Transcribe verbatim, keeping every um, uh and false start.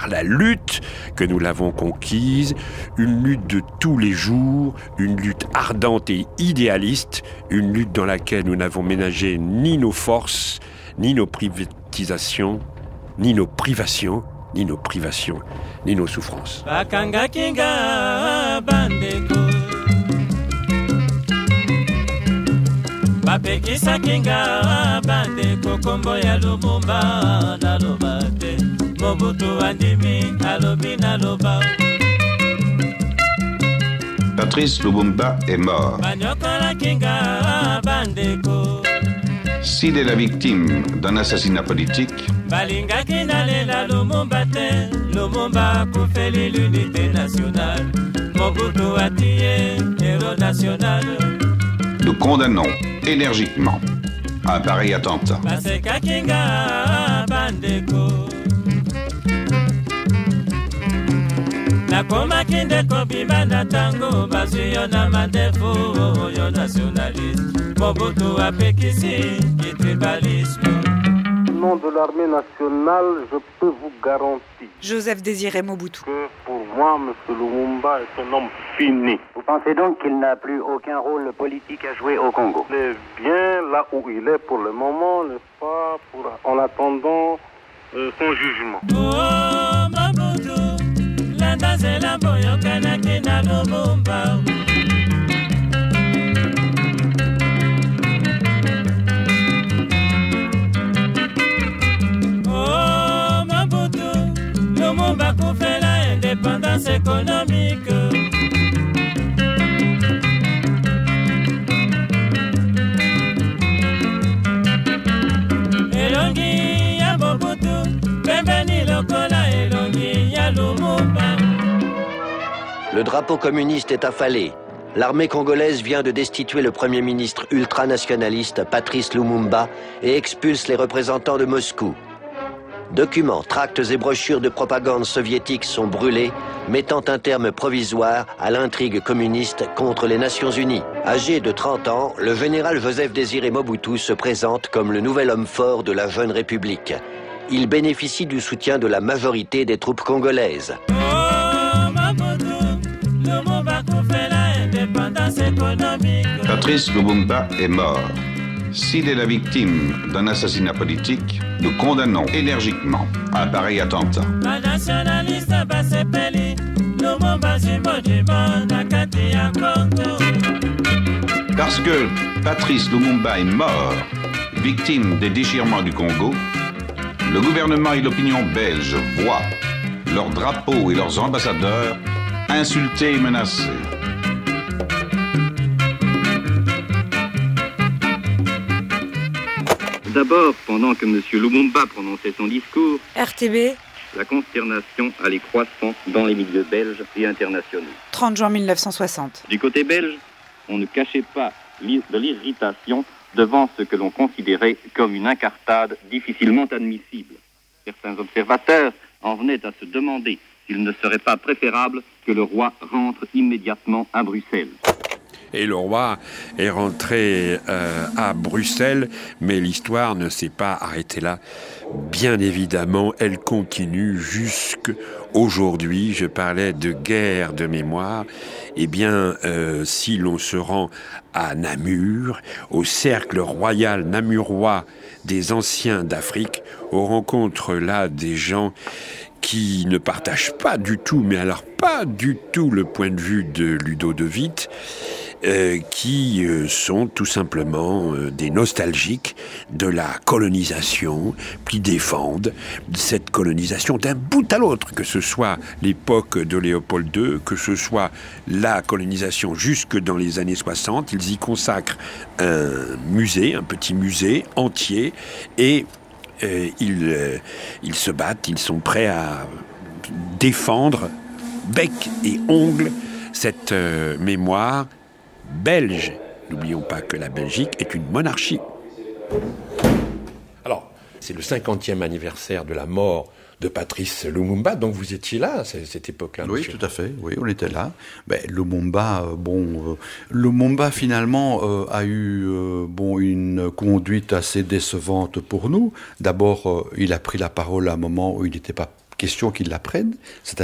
par la lutte que nous l'avons conquise, une lutte de tous les jours, une lutte ardente et idéaliste, une lutte dans laquelle nous n'avons ménagé ni nos forces, ni nos privatisations, ni nos privations, ni nos privations, ni nos souffrances. Bakanga kinga bandeko Bapekisa kinga bandeko kombo ya Lumumba naloba te Mobutu andimi alobi naloba Patrice Lumumba est mort. Banyokola kinga bandeko S'il est la victime d'un assassinat politique, balingaki nalela Lumumba te Lumumba kufeli l'unité nationale Mobutu atiye héros national. nous condamnons énergiquement un pareil attentat. Baseka kinga bandeko Nakoma kindeko bimana tango bazwi yo na mandefu yo nationaliste Mobutu apekisi ki tribalisme. Au nom de l'armée nationale, je peux vous garantir Joseph Désiré Mobutu. que pour moi, M. Lumumba est un homme fini. Vous pensez donc qu'il n'a plus aucun rôle politique à jouer au Congo? Il est bien là où il est pour le moment, n'est-ce pas, pour, en attendant euh, son jugement. Oh Mobutu landa zela boyo kanaki na Lumumba Oh Mobutu Lumumba kufela indépendance économique Elongi ya Mobutu pembeni lokola elongi ya Lumumba. Le drapeau communiste est affalé. L'armée congolaise vient de destituer le premier ministre ultranationaliste Patrice Lumumba et expulse les représentants de Moscou. Documents, tracts et brochures de propagande soviétiques sont brûlés, mettant un terme provisoire à l'intrigue communiste contre les Nations Unies. Âgé de trente ans, le général Joseph Désiré Mobutu se présente comme le nouvel homme fort de la jeune République. Il bénéficie du soutien de la majorité des troupes congolaises. Oh Mobutu Lumumba kufela indépendance économique. Patrice Lumumba est mort. S'il est la victime d'un assassinat politique, nous condamnons énergiquement un pareil attentat. Ba nationaliste basepeli Lumumba zimojima na kati ya Congo. Parce que Patrice Lumumba est mort, victime des déchirements du Congo, le gouvernement et l'opinion belge voient leurs drapeaux et leurs ambassadeurs insultés et menacés. D'abord, pendant que M. Lumumba prononçait son discours, R T B, la consternation allait croissant dans les milieux belges et internationaux. trente juin mille neuf cent soixante. Du côté belge, on ne cachait pas de l'irritation devant ce que l'on considérait comme une incartade difficilement admissible. Certains observateurs en venaient à se demander s'il ne serait pas préférable que le roi rentre immédiatement à Bruxelles. Et le roi est rentré euh, à Bruxelles, mais l'histoire ne s'est pas arrêtée là. Bien évidemment, elle continue jusqu'aujourd'hui. Je parlais de guerre de mémoire. Eh bien, euh, si l'on se rend à Namur, au cercle royal namurois des anciens d'Afrique, on rencontre là des gens qui ne partagent pas du tout, mais alors pas du tout le point de vue de Ludo de Witt, Euh, qui euh, sont tout simplement euh, des nostalgiques de la colonisation, qui défendent cette colonisation d'un bout à l'autre, que ce soit l'époque de Léopold deux, que ce soit la colonisation jusque dans les années soixante. Ils y consacrent un musée, un petit musée entier, et euh, ils, euh, ils se battent, ils sont prêts à défendre bec et ongle cette euh, mémoire belge. N'oublions pas que la Belgique est une monarchie. Alors, c'est le cinquantième anniversaire de la mort de Patrice Lumumba, donc vous étiez là à cette époque-là. Oui, monsieur. tout à fait, oui, on était là. Ben, Lumumba, euh, bon, euh, Lumumba finalement euh, a eu euh, bon, une conduite assez décevante pour nous. D'abord, euh, il a pris la parole à un moment où il n'était pas question qu'ils la prennent, c'est-à-dire